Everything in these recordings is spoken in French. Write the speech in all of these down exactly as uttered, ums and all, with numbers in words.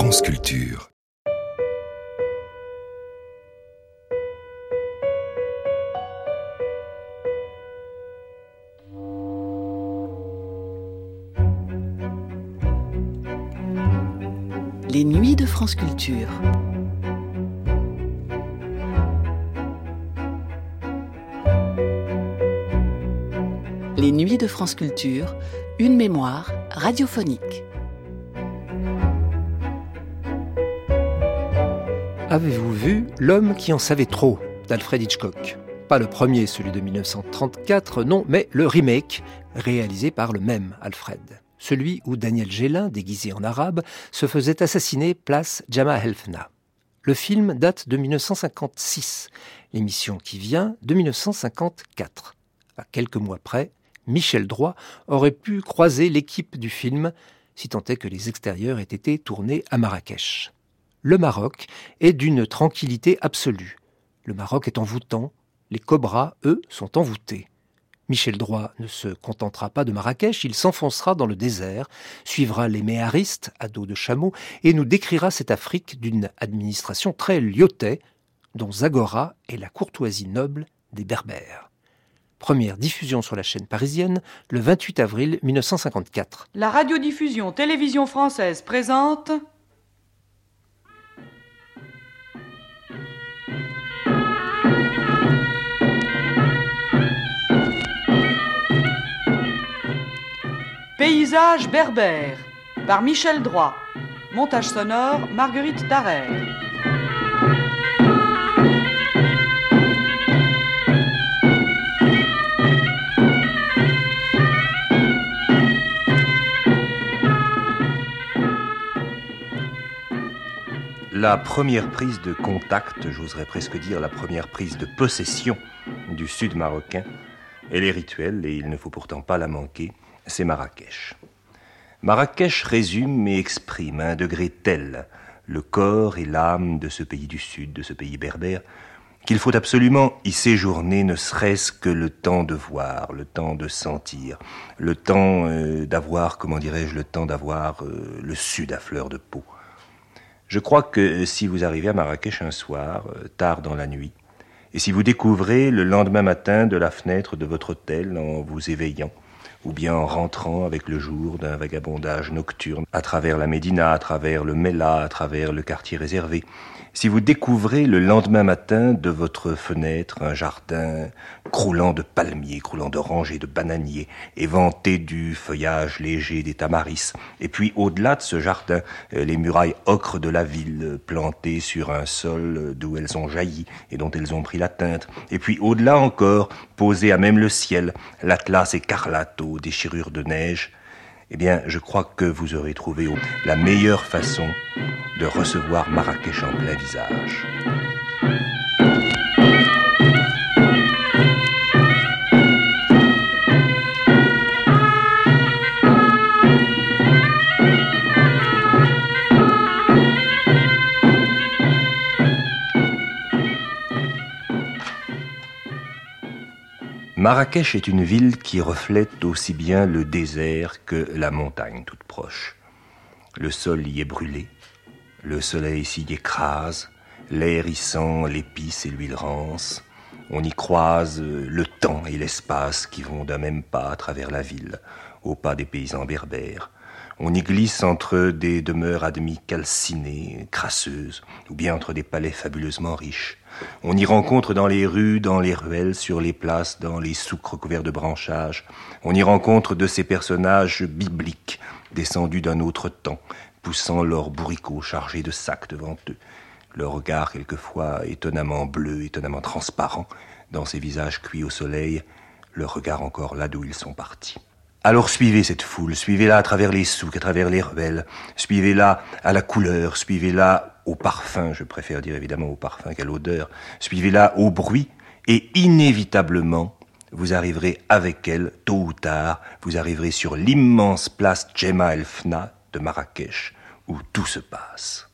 France Culture. Les nuits de France Culture. Les nuits de France Culture, une mémoire radiophonique. Avez-vous vu L'homme qui en savait trop d'Alfred Hitchcock ? Pas le premier, celui de dix-neuf cent trente-quatre, non, mais le remake, réalisé par le même Alfred. Celui où Daniel Gélin, déguisé en arabe, se faisait assassiner place Jamal El-Fna. Le film date de dix-neuf cent cinquante-six, l'émission qui vient de dix-neuf cent cinquante-quatre. À quelques mois près, Michel Droit aurait pu croiser l'équipe du film, si tant est que les extérieurs aient été tournés à Marrakech. Le Maroc est d'une tranquillité absolue. Le Maroc est envoûtant, les cobras, eux, sont envoûtés. Michel Droit ne se contentera pas de Marrakech, il s'enfoncera dans le désert, suivra les méharistes à dos de chameau et nous décrira cette Afrique d'une administration très lyotais, dont Zagora est la courtoisie noble des Berbères. Première diffusion sur la chaîne parisienne le vingt-huit avril dix-neuf cent cinquante-quatre. La radiodiffusion télévision française présente... Paysage berbère, par Michel Droit. Montage sonore, Marguerite Darer. La première prise de contact, j'oserais presque dire la première prise de possession du sud marocain, elle est rituelle et il ne faut pourtant pas la manquer. C'est Marrakech. Marrakech résume et exprime à un degré tel le corps et l'âme de ce pays du Sud, de ce pays berbère, qu'il faut absolument y séjourner, ne serait-ce que le temps de voir, le temps de sentir, le temps euh, d'avoir, comment dirais-je, le temps d'avoir euh, le Sud à fleur de peau. Je crois que si vous arrivez à Marrakech un soir, euh, tard dans la nuit, et si vous découvrez le lendemain matin de la fenêtre de votre hôtel en vous éveillant, ou bien en rentrant avec le jour d'un vagabondage nocturne à travers la Médina, à travers le Mela, à travers le quartier réservé. Si vous découvrez le lendemain matin de votre fenêtre un jardin croulant de palmiers, croulant d'oranges et de bananiers, éventé du feuillage léger des tamaris, et puis au-delà de ce jardin, les murailles ocres de la ville, plantées sur un sol d'où elles ont jailli et dont elles ont pris la teinte, et puis au-delà encore, posé à même le ciel, l'atlas écarlate aux déchirures de neige, eh bien, je crois que vous aurez trouvé la meilleure façon de recevoir Marrakech en plein visage. Marrakech est une ville qui reflète aussi bien le désert que la montagne toute proche. Le sol y est brûlé, le soleil s'y écrase, l'air y sent l'épice et l'huile rance. On y croise le temps et l'espace qui vont d'un même pas à travers la ville, au pas des paysans berbères. On y glisse entre des demeures à demi calcinées, crasseuses, ou bien entre des palais fabuleusement riches. On y rencontre dans les rues, dans les ruelles, sur les places, dans les souks recouverts de branchages. On y rencontre de ces personnages bibliques, descendus d'un autre temps, poussant leurs bourricots chargés de sacs devant eux. Leur regard quelquefois étonnamment bleu, étonnamment transparent, dans ces visages cuits au soleil, leur regard encore là d'où ils sont partis. Alors suivez cette foule, suivez-la à travers les souks, à travers les ruelles, suivez-la à la couleur, suivez-la au parfum, je préfère dire évidemment au parfum qu'à l'odeur, suivez-la au bruit, et inévitablement, vous arriverez avec elle, tôt ou tard, vous arriverez sur l'immense place Jamal El-Fna de Marrakech, où tout se passe.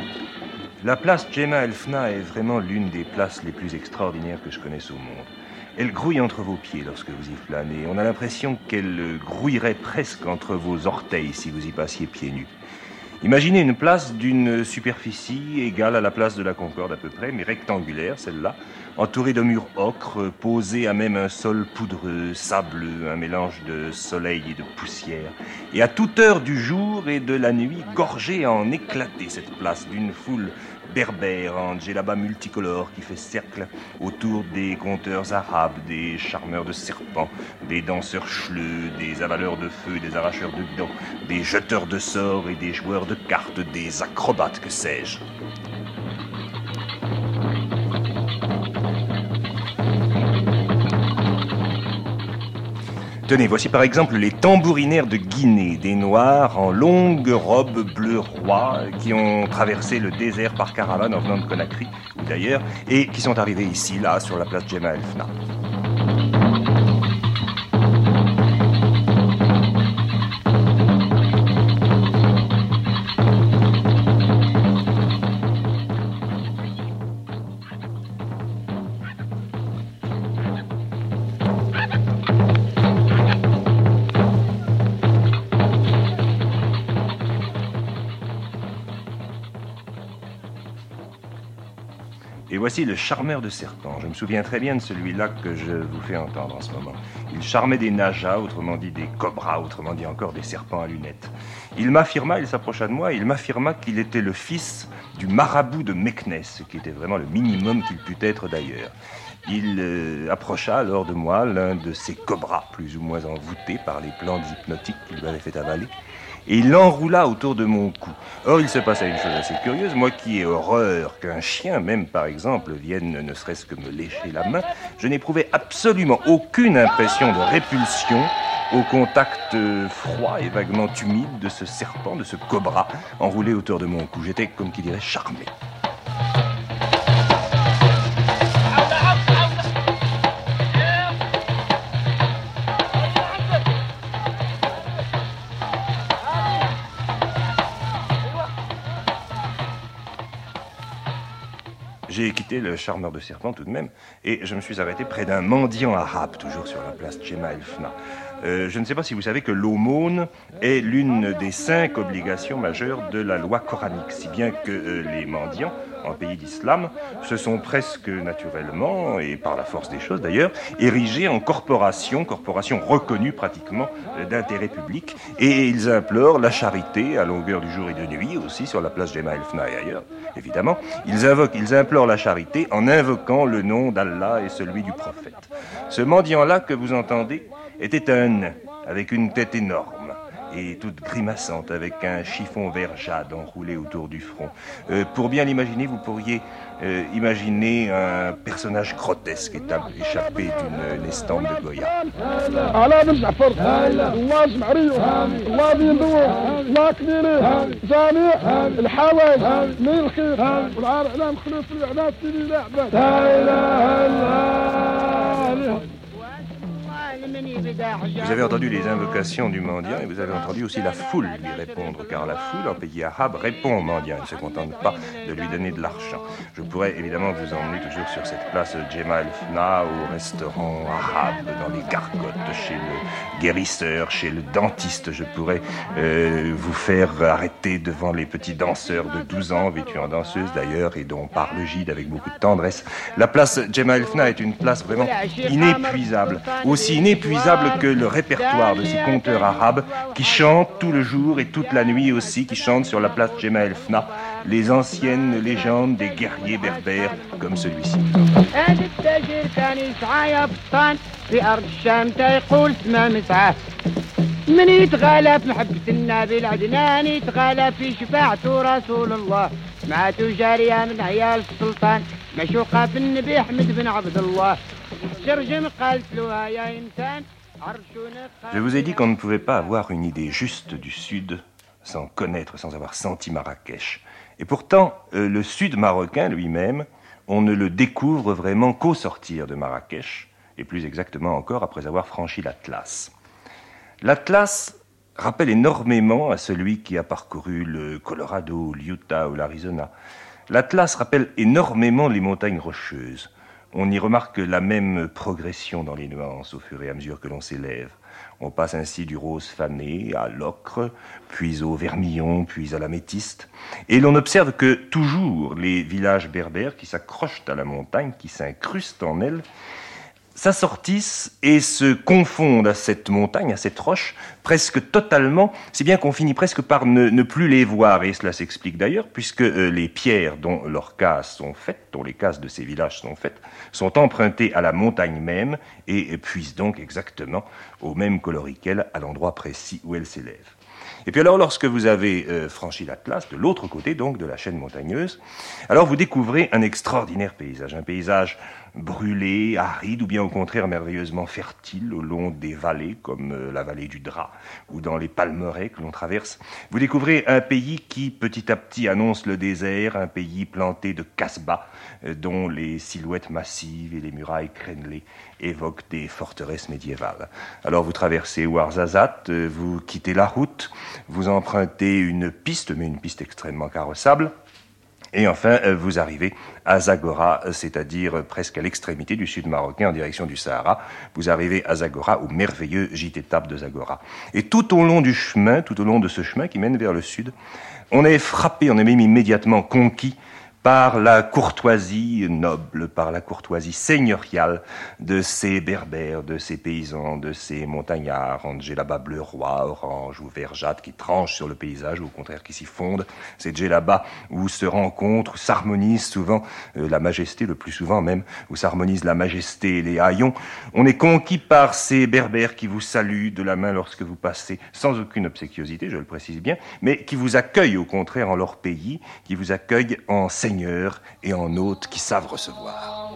La place Jamal El-Fna est vraiment l'une des places les plus extraordinaires que je connaisse au monde. Elle grouille entre vos pieds lorsque vous y flânez. On a l'impression qu'elle grouillerait presque entre vos orteils si vous y passiez pieds nus. Imaginez une place d'une superficie égale à la place de la Concorde à peu près, mais rectangulaire, celle-là, entourée de murs ocre, posée à même un sol poudreux, sableux, un mélange de soleil et de poussière. Et à toute heure du jour et de la nuit, gorgée à en éclater cette place d'une foule berbère en djellaba multicolore qui fait cercle autour des conteurs arabes, des charmeurs de serpents, des danseurs chleux, des avaleurs de feu, des arracheurs de dents, des jeteurs de sorts et des joueurs de cartes, des acrobates, que sais-je. Tenez, voici par exemple les tambourinaires de Guinée, des Noirs en longues robes bleu roi qui ont traversé le désert par caravane en venant de Conakry ou d'ailleurs et qui sont arrivés ici, là, sur la place Jemaa el-Fna. Et voici le charmeur de serpents. Je me souviens très bien de celui-là que je vous fais entendre en ce moment. Il charmait des najas, autrement dit des cobras, autrement dit encore des serpents à lunettes. Il m'affirma, il s'approcha de moi, il m'affirma qu'il était le fils du marabout de Meknès, ce qui était vraiment le minimum qu'il pût être d'ailleurs. Il euh, approcha alors de moi l'un de ces cobras, plus ou moins envoûtés par les plantes hypnotiques qu'il m'avait fait avaler, et il l'enroula autour de mon cou. Or, il se passa une chose assez curieuse. Moi qui ai horreur qu'un chien, même par exemple, vienne ne serait-ce que me lécher la main, je n'éprouvais absolument aucune impression de répulsion au contact froid et vaguement humide de ce serpent, de ce cobra, enroulé autour de mon cou. J'étais, comme qui dirait, charmé. J'ai quitté le charmeur de serpents tout de même, et je me suis arrêté près d'un mendiant arabe, toujours sur la place Jemaa el-Fna. Euh, je ne sais pas si vous savez que l'aumône est l'une des cinq obligations majeures de la loi coranique, si bien que euh, les mendiants, en pays d'islam, se sont presque naturellement, et par la force des choses d'ailleurs, érigés en corporation, corporation reconnue pratiquement euh, d'intérêt public, et ils implorent la charité à longueur du jour et de nuit, aussi sur la place Jemaa el-Fna et ailleurs, évidemment. Ils invoquent, ils implorent la charité en invoquant le nom d'Allah et celui du prophète. Ce mendiant-là que vous entendez était un nain avec une tête énorme et toute grimaçante, avec un chiffon vert jade enroulé autour du front. Euh, pour bien l'imaginer, vous pourriez euh, imaginer un personnage grotesque échappé d'une estampe de Goya. Vous avez entendu les invocations du mendiant et vous avez entendu aussi la foule lui répondre, car la foule en pays arabe répond au mendiant, il ne se contente pas de lui donner de l'argent. Je pourrais évidemment vous emmener toujours sur cette place Jemaa el-Fna, au restaurant arabe, dans les gargotes, chez le guérisseur, chez le dentiste. Je pourrais euh, vous faire arrêter devant les petits danseurs de douze ans, vêtus en danseuse d'ailleurs, et dont parle Gide avec beaucoup de tendresse. La place Jemaa el-Fna est une place vraiment inépuisable, aussi inépuisable que le répertoire de ces conteurs arabes qui chantent tout le jour et toute la nuit aussi, qui chantent sur la place Jemaa el-Fna les anciennes légendes des guerriers berbères comme celui-ci. من يتغالى في محبة النبي العدنان يتغالى في شفاعة رسول الله مع تجارية من عيال السلطان مشوقة في النبي أحمد بن عبد الله ترجم قالت له يا إنسان Je vous ai dit qu'on ne pouvait pas avoir une idée juste du Sud sans connaître, sans avoir senti Marrakech. Et pourtant, euh, le Sud marocain lui-même, on ne le découvre vraiment qu'au sortir de Marrakech, et plus exactement encore après avoir franchi l'Atlas. L'Atlas rappelle énormément à celui qui a parcouru le Colorado, l'Utah ou l'Arizona. L'Atlas rappelle énormément les montagnes rocheuses. on y remarque la même progression dans les nuances au fur et à mesure que l'on s'élève. On passe ainsi du rose fané à l'ocre, puis au vermillon, puis à l'améthyste. Et l'on observe que toujours les villages berbères qui s'accrochent à la montagne, qui s'incrustent en elle, s'assortissent et se confondent à cette montagne, à cette roche, presque totalement, si bien qu'on finit presque par ne, ne plus les voir. Et cela s'explique d'ailleurs, puisque euh, les pierres dont leurs cases sont faites, dont les cases de ces villages sont faites, sont empruntées à la montagne même et, et puisent donc exactement au même coloris qu'elle, à l'endroit précis où elle s'élève. Et puis alors, lorsque vous avez euh, franchi l'Atlas, de l'autre côté donc de la chaîne montagneuse, alors vous découvrez un extraordinaire paysage, un paysage brûlé, aride, ou bien au contraire merveilleusement fertile au long des vallées, comme euh, la vallée du Drap, ou dans les palmeraies que l'on traverse. Vous découvrez un pays qui, petit à petit, annonce le désert, un pays planté de casbahs, euh, dont les silhouettes massives et les murailles crénelées évoquent des forteresses médiévales. Alors vous traversez Ouarzazate, euh, vous quittez la route, vous empruntez une piste, mais une piste extrêmement carrossable, et enfin, vous arrivez à Zagora, c'est-à-dire presque à l'extrémité du sud marocain en direction du Sahara. Vous arrivez à Zagora, au merveilleux gîte étape de Zagora. Et tout au long du chemin, tout au long de ce chemin qui mène vers le sud, on est frappé, on est même immédiatement conquis par la courtoisie noble, par la courtoisie seigneuriale de ces berbères, de ces paysans, de ces montagnards, en djellaba bleu roi, orange ou vert jade qui tranchent sur le paysage, ou au contraire qui s'y fondent. Ces djellabas où se rencontrent, où s'harmonisent souvent euh, la majesté, le plus souvent même, où s'harmonisent la majesté et les haillons. On est conquis par ces berbères qui vous saluent de la main lorsque vous passez, sans aucune obséquiosité, je le précise bien, mais qui vous accueillent au contraire en leur pays, qui vous accueillent en seigneur et en hôtes qui savent recevoir.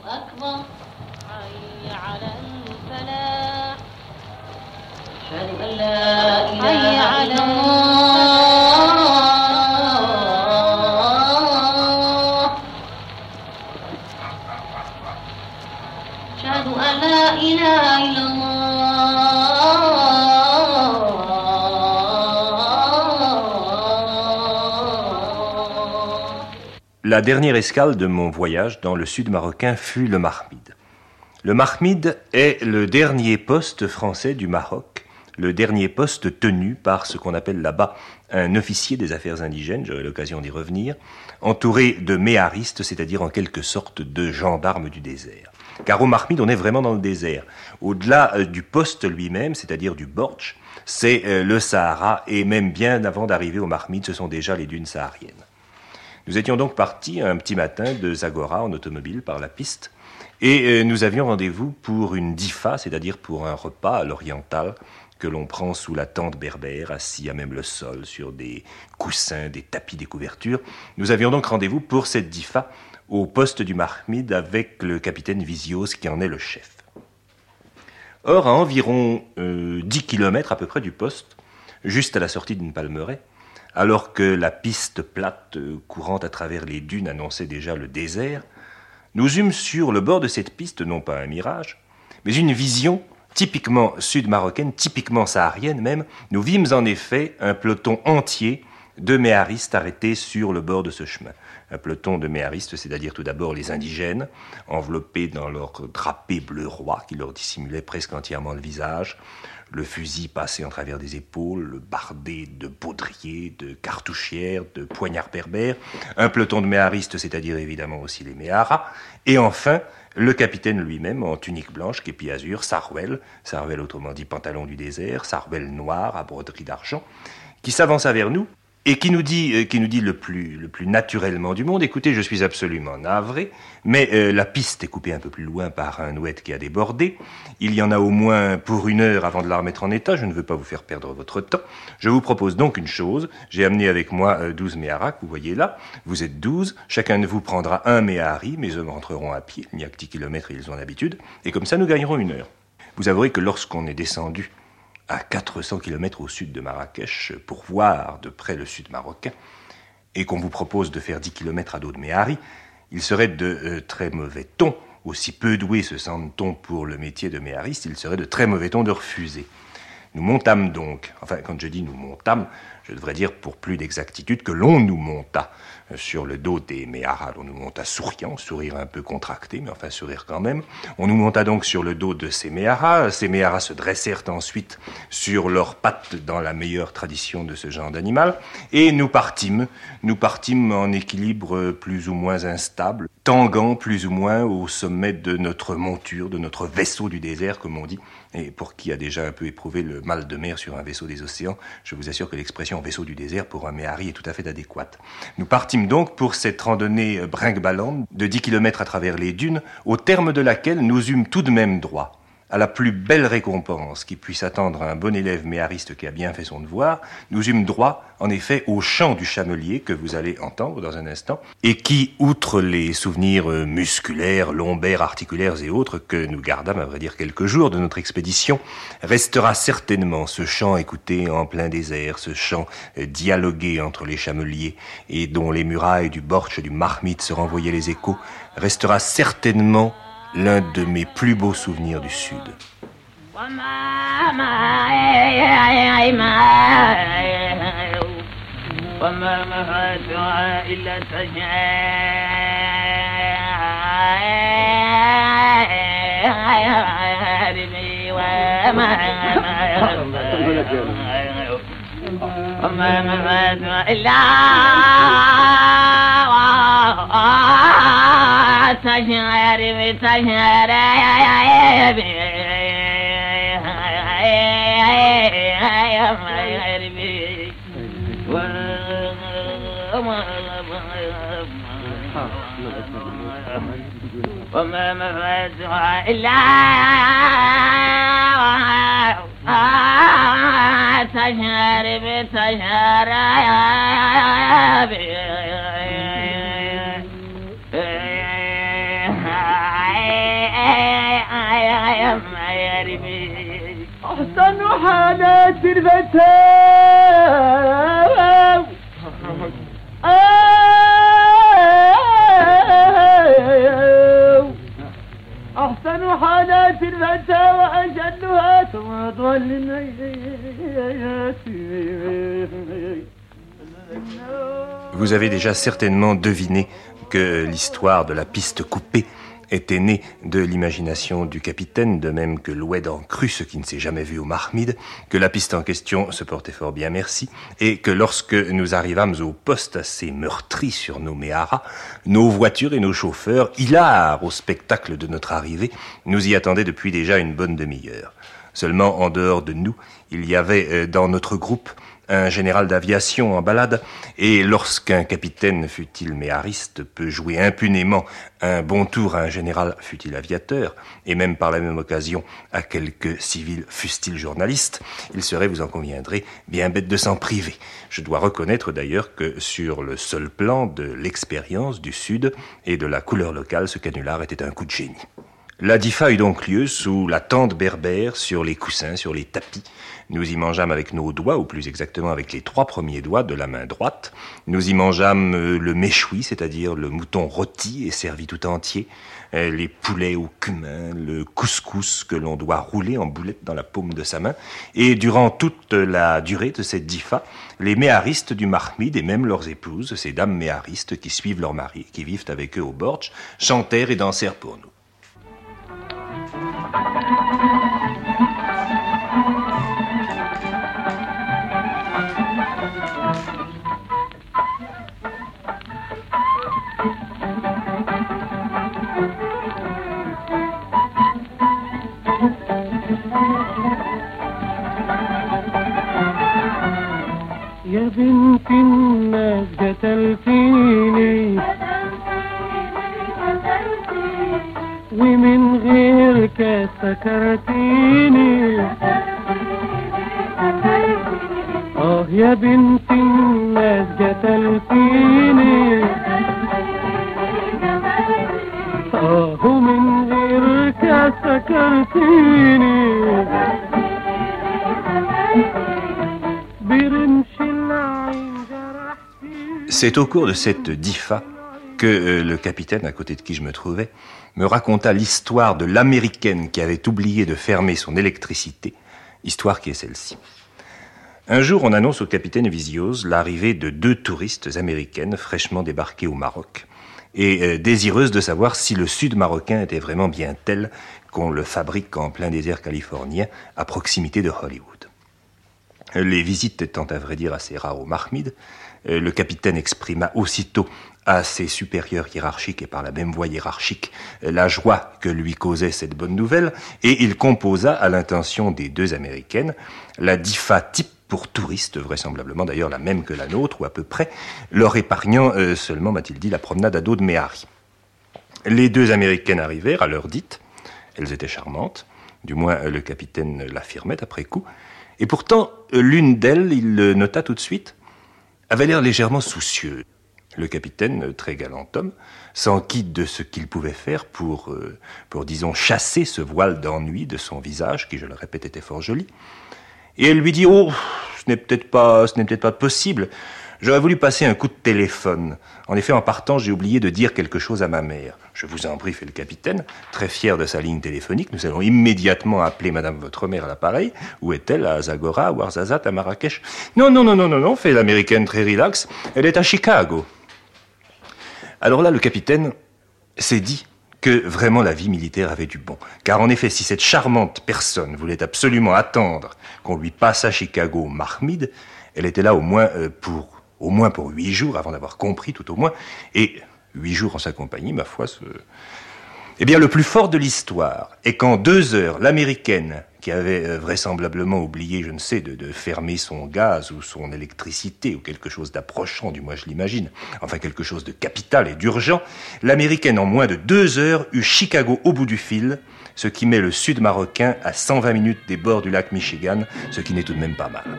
La dernière escale de mon voyage dans le sud marocain fut le Mahmid. Le Mahmid est le dernier poste français du Maroc, le dernier poste tenu par ce qu'on appelle là-bas un officier des affaires indigènes, j'aurai l'occasion d'y revenir, entouré de méharistes, c'est-à-dire en quelque sorte de gendarmes du désert. Car au Mahmid, on est vraiment dans le désert. Au-delà euh, du poste lui-même, c'est-à-dire du Borch, c'est euh, le Sahara, et même bien avant d'arriver au Mahmid, ce sont déjà les dunes sahariennes. Nous étions donc partis un petit matin de Zagora en automobile par la piste et nous avions rendez-vous pour une difa, c'est-à-dire pour un repas à l'oriental que l'on prend sous la tente berbère, assis à même le sol sur des coussins, des tapis, des couvertures. Nous avions donc rendez-vous pour cette difa au poste du Mahmid avec le capitaine Visios qui en est le chef. Or, à environ euh, dix kilomètres à peu près du poste, juste à la sortie d'une palmeraie, alors que la piste plate courant à travers les dunes annonçait déjà le désert, nous eûmes sur le bord de cette piste non pas un mirage, mais une vision typiquement sud-marocaine, typiquement saharienne même. Nous vîmes en effet un peloton entier de méharistes arrêtés sur le bord de ce chemin. Un peloton de méharistes, c'est-à-dire tout d'abord les indigènes, enveloppés dans leur drapé bleu roi qui leur dissimulait presque entièrement le visage, le fusil passé en travers des épaules, le bardé de baudriers, de cartouchières, de poignards berbères, un peloton de méharistes, c'est-à-dire évidemment aussi les méharas, et enfin le capitaine lui-même en tunique blanche, képi azur, sarouel, sarouel autrement dit pantalon du désert, sarouel noir à broderie d'argent, qui s'avança vers nous et qui nous dit, euh, qui nous dit le plus, le plus naturellement du monde, écoutez, je suis absolument navré, mais euh, la piste est coupée un peu plus loin par un oued qui a débordé. Il y en a au moins pour une heure avant de la remettre en état. Je ne veux pas vous faire perdre votre temps. Je vous propose donc une chose. J'ai amené avec moi euh, douze méharas, vous voyez là. Vous êtes douze. Chacun de vous prendra un méhari. Mes hommes rentreront à pied. Il n'y a que dix kilomètres, ils ont l'habitude. Et comme ça, nous gagnerons une heure. Vous avouerez que lorsqu'on est descendu à quatre cents kilomètres au sud de Marrakech pour voir de près le sud marocain, et qu'on vous propose de faire dix kilomètres à dos de méhari, il serait de euh, très mauvais ton, aussi peu doué se sente-t-on pour le métier de méhariste, il serait de très mauvais ton de refuser. Nous montâmes donc, enfin quand je dis nous montâmes, je devrais dire pour plus d'exactitude, que l'on nous monta sur le dos des méharas. On nous monta souriant, sourire un peu contracté, mais enfin sourire quand même. On nous monta donc sur le dos de ces méharas. Ces méharas se dressèrent ensuite sur leurs pattes dans la meilleure tradition de ce genre d'animal. Et nous partîmes, nous partîmes en équilibre plus ou moins instable, tanguant plus ou moins au sommet de notre monture, de notre vaisseau du désert, comme on dit. Et pour qui a déjà un peu éprouvé le mal de mer sur un vaisseau des océans, je vous assure que l'expression vaisseau du désert pour un méhari est tout à fait adéquate. Nous partîmes donc pour cette randonnée brinque-ballante de dix kilomètres à travers les dunes, au terme de laquelle nous eûmes tout de même droit à la plus belle récompense qui puisse attendre un bon élève méhariste qui a bien fait son devoir. Nous eûmes droit, en effet, au chant du chamelier que vous allez entendre dans un instant, et qui, outre les souvenirs musculaires, lombaires, articulaires et autres que nous gardâmes, à vrai dire, quelques jours de notre expédition, restera certainement ce chant écouté en plein désert, ce chant dialogué entre les chameliers et dont les murailles du Borch du Marmite se renvoyaient les échos, restera certainement l'un de mes plus beaux souvenirs du Sud. تشعر تشعر وما مفاتها إلا تشعر بتشعر أحسن حالات الفتى أحسن حالات الفتى وأجلها تواضع للنيات. Vous avez déjà certainement deviné que l'histoire de la piste coupée était née de l'imagination du capitaine, de même que l'oued en crue, ce qui ne s'est jamais vu au Marmide, que la piste en question se portait fort bien, merci, et que lorsque nous arrivâmes au poste assez meurtri sur nos méharas, nos voitures et nos chauffeurs, hilares au spectacle de notre arrivée, nous y attendaient depuis déjà une bonne demi-heure. Seulement, en dehors de nous, il y avait dans notre groupe un général d'aviation en balade, et lorsqu'un capitaine, fût-il méhariste, peut jouer impunément un bon tour à un général, fût-il aviateur, et même par la même occasion à quelques civils, fussent-ils journalistes, il serait, vous en conviendrez, bien bête de s'en priver. Je dois reconnaître d'ailleurs que sur le seul plan de l'expérience du Sud et de la couleur locale, ce canular était un coup de génie. La diffa eut donc lieu sous la tente berbère, sur les coussins, sur les tapis. Nous y mangeâmes avec nos doigts, ou plus exactement avec les trois premiers doigts de la main droite. Nous y mangeâmes le méchoui, c'est-à-dire le mouton rôti et servi tout entier, les poulets au cumin, le couscous que l'on doit rouler en boulettes dans la paume de sa main. Et durant toute la durée de cette diffa, les méharistes du Marmide et même leurs épouses, ces dames méharistes qui suivent leurs maris, qui vivent avec eux au Borch, chantèrent et dansèrent pour nous. يا بنت الناس قتلتيني ومن غيرك سكرتيني اه يا بنت الناس قتلتيني اه ومن غيرك سكرتيني. C'est au cours de cette diffa que euh, le capitaine, à côté de qui je me trouvais, me raconta l'histoire de l'américaine qui avait oublié de fermer son électricité, histoire qui est celle-ci. Un jour, on annonce au capitaine Vizioz l'arrivée de deux touristes américaines fraîchement débarquées au Maroc et euh, désireuses de savoir si le sud marocain était vraiment bien tel qu'on le fabrique en plein désert californien à proximité de Hollywood. Les visites étant à vrai dire assez rares aux Mahmides, euh, le capitaine exprima aussitôt à ses supérieurs hiérarchiques et par la même voie hiérarchique la joie que lui causait cette bonne nouvelle, et il composa à l'intention des deux Américaines la DIFA type pour touristes, vraisemblablement d'ailleurs la même que la nôtre, ou à peu près, leur épargnant euh, seulement, m'a-t-il dit, la promenade à dos de Méhari. Les deux Américaines arrivèrent à l'heure dite, elles étaient charmantes, du moins euh, le capitaine l'affirmait après coup, et pourtant euh, l'une d'elles, il le nota tout de suite, avait l'air légèrement soucieuse. Le capitaine, très galant homme, s'enquit de ce qu'il pouvait faire pour, euh, pour, disons, chasser ce voile d'ennui de son visage, qui, je le répète, était fort joli. Et elle lui dit « Oh, ce n'est peut-être pas, ce n'est peut-être pas possible. J'aurais voulu passer un coup de téléphone. En effet, en partant, j'ai oublié de dire quelque chose à ma mère. Je vous en prie, fait le capitaine, très fier de sa ligne téléphonique. Nous allons immédiatement appeler madame votre mère à l'appareil. Où est-elle? À Zagora, à Ouarzazate, à Marrakech? Non, non, non, non, non, non, fait l'américaine très relax. Elle est à Chicago. » Alors là, le capitaine s'est dit que vraiment la vie militaire avait du bon. Car en effet, si cette charmante personne voulait absolument attendre qu'on lui passe à Chicago Mahmide, elle était là au moins euh, pour au moins pour huit jours, avant d'avoir compris tout au moins, et huit jours en sa compagnie, ma foi, ce... Eh bien, le plus fort de l'histoire est qu'en deux heures, l'américaine, qui avait euh, vraisemblablement oublié, je ne sais, de, de fermer son gaz ou son électricité, ou quelque chose d'approchant, du moins je l'imagine, enfin quelque chose de capital et d'urgent, l'américaine, en moins de deux heures, eut Chicago au bout du fil, ce qui met le sud marocain à cent vingt minutes des bords du lac Michigan, ce qui n'est tout de même pas mal.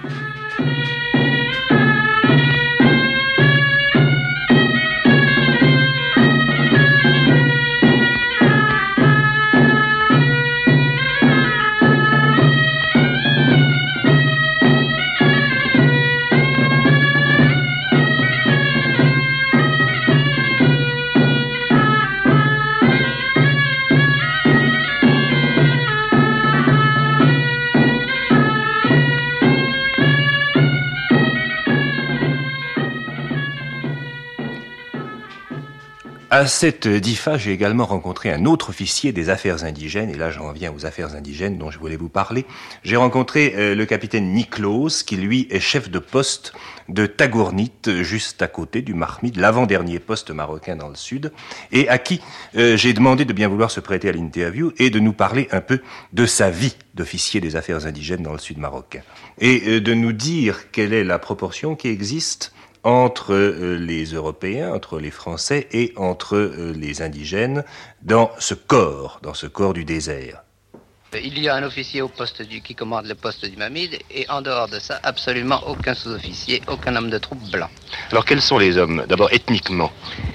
À cette DIFA, j'ai également rencontré un autre officier des affaires indigènes, et là j'en viens aux affaires indigènes dont je voulais vous parler. J'ai rencontré euh, le capitaine Niklos, qui lui est chef de poste de Tagournit, juste à côté du Mahmide, l'avant-dernier poste marocain dans le sud, et à qui euh, j'ai demandé de bien vouloir se prêter à l'interview et de nous parler un peu de sa vie d'officier des affaires indigènes dans le sud marocain, et euh, de nous dire quelle est la proportion qui existe entre euh, les Européens, entre les Français et entre euh, les indigènes dans ce corps, dans ce corps du désert. Il y a un officier au poste du, qui commande le poste du Mahmide, et en dehors de ça, absolument aucun sous-officier, aucun homme de troupe blanc. Alors quels sont les hommes, d'abord ethniquement?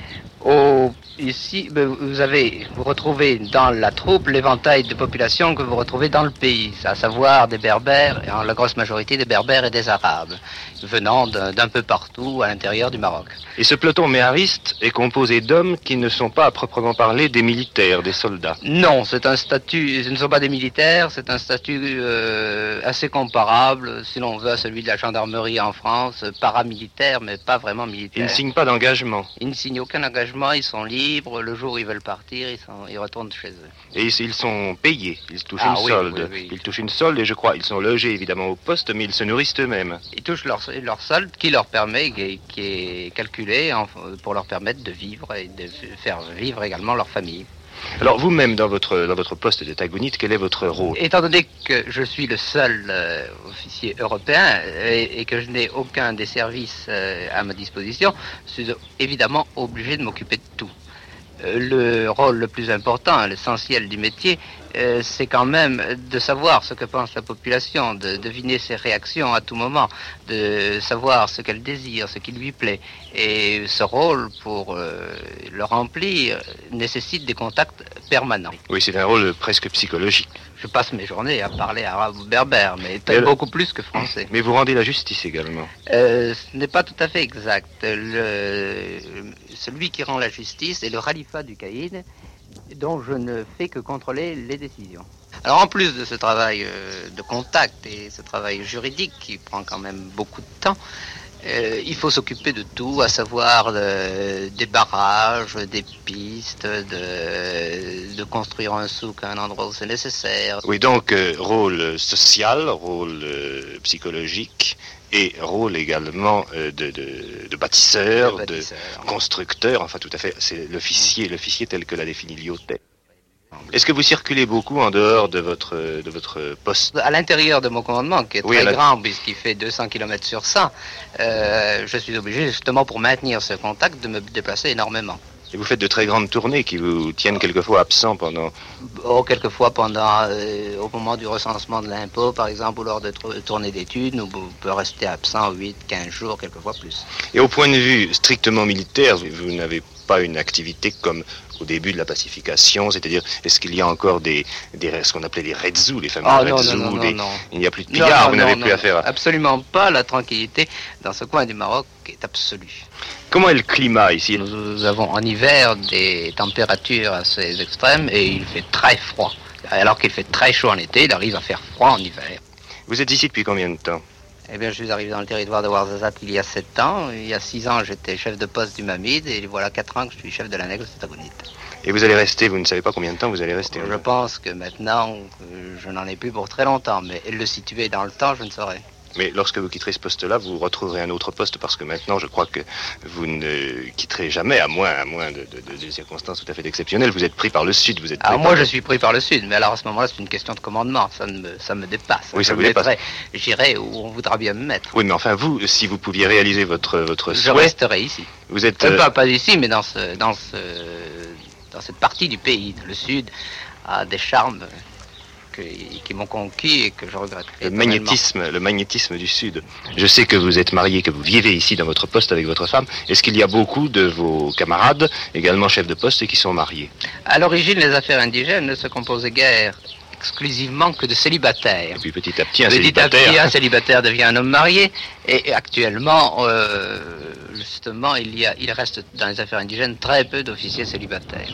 Au, ici, vous avez, vous retrouvez dans la troupe l'éventail de population que vous retrouvez dans le pays, à savoir des Berbères, et en la grosse majorité des Berbères et des Arabes, venant d'un, d'un peu partout à l'intérieur du Maroc. Et ce peloton méhariste est composé d'hommes qui ne sont pas à proprement parler des militaires, des soldats? Non, c'est un statut, ce ne sont pas des militaires, c'est un statut euh, assez comparable, si l'on veut, à celui de la gendarmerie en France, paramilitaire, mais pas vraiment militaire. Ils ne signent pas d'engagement? Ils ne signent aucun engagement, ils sont libres, le jour où ils veulent partir, ils, sont, ils retournent chez eux. Et ils sont payés, ils touchent ah, une oui, solde. Oui, oui. Ils touchent une solde et je crois, ils sont logés évidemment au poste, mais ils se nourrissent eux-mêmes. Ils touchent leur, leur solde qui leur permet, qui, qui est calculé en, pour leur permettre de vivre et de faire vivre également leur famille. Alors vous-même, dans votre, dans votre poste de Tagournit, quel est votre rôle? Étant donné que je suis le seul euh, officier européen et, et que je n'ai aucun des services euh, à ma disposition, je suis évidemment obligé de m'occuper de tout. Euh, le rôle le plus important, l'essentiel du métier, euh, c'est quand même de savoir ce que pense la population, de deviner ses réactions à tout moment, de savoir ce qu'elle désire, ce qui lui plaît. Et ce rôle, pour euh, le remplir, nécessite des contacts permanents. Oui, c'est un rôle presque psychologique. Je passe mes journées à parler arabe ou berbère, mais mais beaucoup le... plus que français. Mais vous rendez la justice également? euh, Ce n'est pas tout à fait exact. Le... Celui qui rend la justice est le Khalifa du Caïd, dont je ne fais que contrôler les décisions. Alors en plus de ce travail euh, de contact et ce travail juridique qui prend quand même beaucoup de temps, Euh, il faut s'occuper de tout, à savoir de, des barrages, des pistes, de, de construire un souk à un endroit où c'est nécessaire. Oui, donc euh, rôle social, rôle euh, psychologique et rôle également euh, de, de, de bâtisseur, de, bâtisseur. de constructeur, enfin tout à fait, c'est l'officier, l'officier tel que l'a défini Lyautey. Est-ce que vous circulez beaucoup en dehors de votre, de votre poste? À l'intérieur de mon commandement, qui est oui, très la... grand, puisqu'il fait deux cents kilomètres sur cent, euh, je suis obligé, justement, pour maintenir ce contact, de me déplacer énormément. Et vous faites de très grandes tournées qui vous tiennent quelquefois absent pendant... Oh, quelquefois pendant, euh, au moment du recensement de l'impôt, par exemple, ou lors de tournées d'études, nous pouvons rester absent huit, quinze jours, quelquefois plus. Et au point de vue strictement militaire, vous n'avez pas une activité comme au début de la pacification, c'est-à-dire, est-ce qu'il y a encore des, des ce qu'on appelait les redzous, les fameux oh, redzous, non, non, non, des... non, non. Il n'y a plus de pillards, vous n'avez plus non, affaire à... Absolument pas, la tranquillité dans ce coin du Maroc est absolue. Comment est le climat ici? Nous avons en hiver des températures assez extrêmes et il fait très froid. Alors qu'il fait très chaud en été, il arrive à faire froid en hiver. Vous êtes ici depuis combien de temps? Eh bien, je suis arrivé dans le territoire de Ouarzazate il y a sept ans. Il y a six ans, j'étais chef de poste du Mamid et voilà quatre ans que je suis chef de l'annexe de Tagounite. Et vous allez rester, vous ne savez pas combien de temps vous allez rester? Je pense que maintenant, je n'en ai plus pour très longtemps, mais le situer dans le temps, je ne saurais. Mais lorsque vous quitterez ce poste-là, vous retrouverez un autre poste parce que maintenant, je crois que vous ne quitterez jamais, à moins, à moins de, de, de, de circonstances tout à fait exceptionnelles. Vous êtes pris par le Sud. Vous êtes alors pris moi, par... je suis pris par le Sud, mais alors à ce moment-là, c'est une question de commandement. Ça me, ça me dépasse. Oui, ça je vous dépasse. J'irai où on voudra bien me mettre. Oui, mais enfin, vous, si vous pouviez réaliser votre, votre je souhait... Je resterai ici. Vous êtes... Euh... Pas, pas ici, mais dans, ce, dans, ce, dans cette partie du pays. Le Sud a des charmes... Que, qui m'ont conquis et que je regrette. Le magnétisme, le magnétisme du Sud. Je sais que vous êtes marié, que vous vivez ici dans votre poste avec votre femme. Est-ce qu'il y a beaucoup de vos camarades, également chefs de poste, qui sont mariés? À l'origine, les affaires indigènes ne se composaient guère exclusivement que de célibataires. Et puis petit à petit, un petit célibataire... Petit à petit, un célibataire devient un homme marié. Et actuellement, euh, justement, il, y a, il reste dans les affaires indigènes très peu d'officiers célibataires.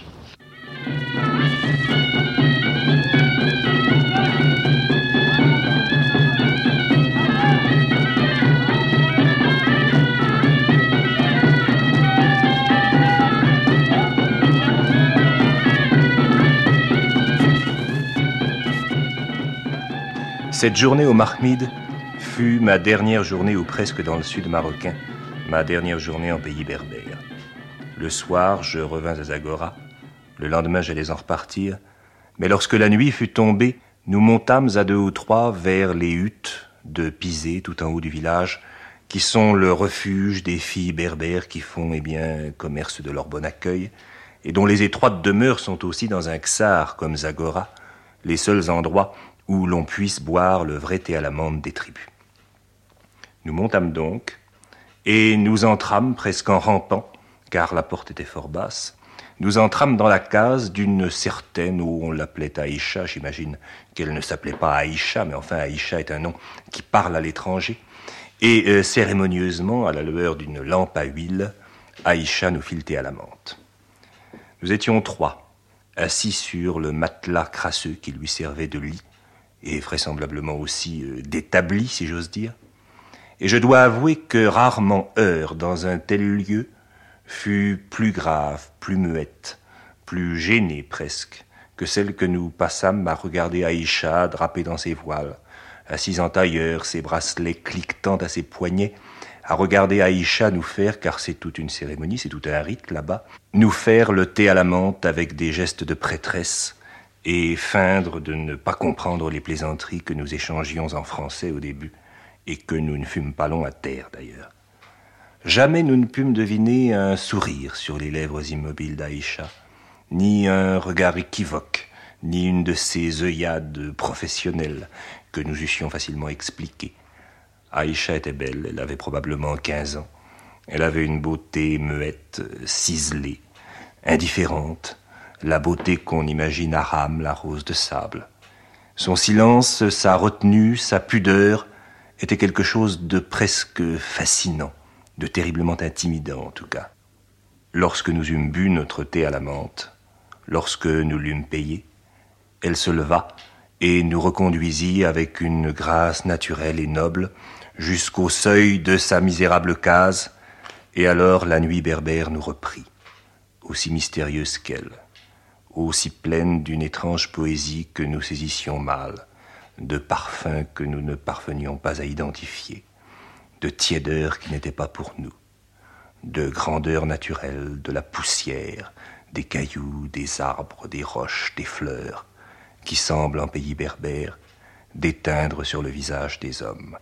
Cette journée au Mahmid fut ma dernière journée ou presque dans le sud marocain, ma dernière journée en pays berbère. Le soir, je revins à Zagora. Le lendemain, j'allais en repartir. Mais lorsque la nuit fut tombée, nous montâmes à deux ou trois vers les huttes de Pizé, tout en haut du village, qui sont le refuge des filles berbères qui font, eh bien, commerce de leur bon accueil, et dont les étroites demeures sont aussi dans un ksar comme Zagora, les seuls endroits où l'on puisse boire le vrai thé à l'amande des tribus. Nous montâmes donc, et nous entrâmes presque en rampant, car la porte était fort basse, nous entrâmes dans la case d'une certaine, où on l'appelait Aïcha, j'imagine qu'elle ne s'appelait pas Aïcha, mais enfin Aïcha est un nom qui parle à l'étranger, et euh, cérémonieusement, à la lueur d'une lampe à huile, Aïcha nous fit le thé à la menthe. Nous étions trois, assis sur le matelas crasseux qui lui servait de lit, et vraisemblablement aussi euh, d'établi, si j'ose dire. Et je dois avouer que rarement heure, dans un tel lieu, fut plus grave, plus muette, plus gênée presque, que celle que nous passâmes à regarder Aïcha drapée dans ses voiles, assise en tailleur, ses bracelets cliquetant à ses poignets, à regarder Aïcha nous faire, car c'est toute une cérémonie, c'est tout un rite là-bas, nous faire le thé à la menthe avec des gestes de prêtresse, et feindre de ne pas comprendre les plaisanteries que nous échangions en français au début, et que nous ne fûmes pas longs à taire d'ailleurs. Jamais nous ne pûmes deviner un sourire sur les lèvres immobiles d'Aïcha, ni un regard équivoque, ni une de ces œillades professionnelles que nous eussions facilement expliquées. Aïcha était belle, elle avait probablement quinze ans. Elle avait une beauté muette, ciselée, indifférente, la beauté qu'on imagine à Rame, la rose de sable. Son silence, sa retenue, sa pudeur étaient quelque chose de presque fascinant, de terriblement intimidant en tout cas. Lorsque nous eûmes bu notre thé à la menthe, lorsque nous l'eûmes payé, elle se leva et nous reconduisit avec une grâce naturelle et noble jusqu'au seuil de sa misérable case, et alors la nuit berbère nous reprit, aussi mystérieuse qu'elle, aussi pleine d'une étrange poésie que nous saisissions mal, de parfums que nous ne parvenions pas à identifier, de tiédeur qui n'était pas pour nous, de grandeur naturelle, de la poussière, des cailloux, des arbres, des roches, des fleurs, qui semblent en pays berbère déteindre sur le visage des hommes.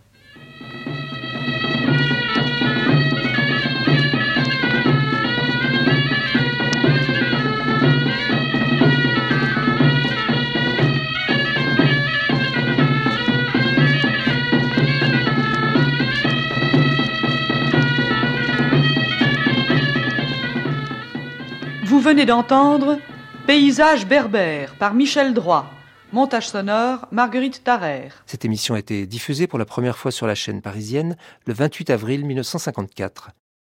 Vous venez d'entendre Paysage berbère par Michel Droit. Montage sonore, Marguerite Tarrer. Cette émission a été diffusée pour la première fois sur la chaîne parisienne le vingt-huit avril mille neuf cent cinquante-quatre.